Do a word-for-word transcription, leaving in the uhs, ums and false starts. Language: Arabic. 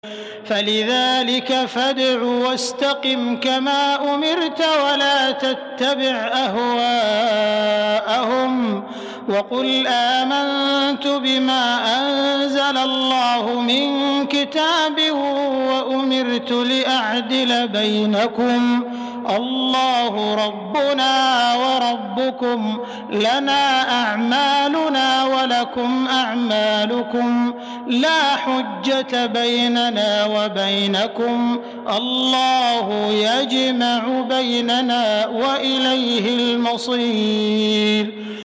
فلذلك فادع واستقم كما أمرت ولا تتبع أهواءهم وقل آمنت بما أنزل الله من كتاب وأمرت لأعدل بينكم الله ربنا وربكم لنا أعمالنا ولكم أعمالكم لا حجة بيننا وبينكم الله يجمع بيننا وإليه المصير.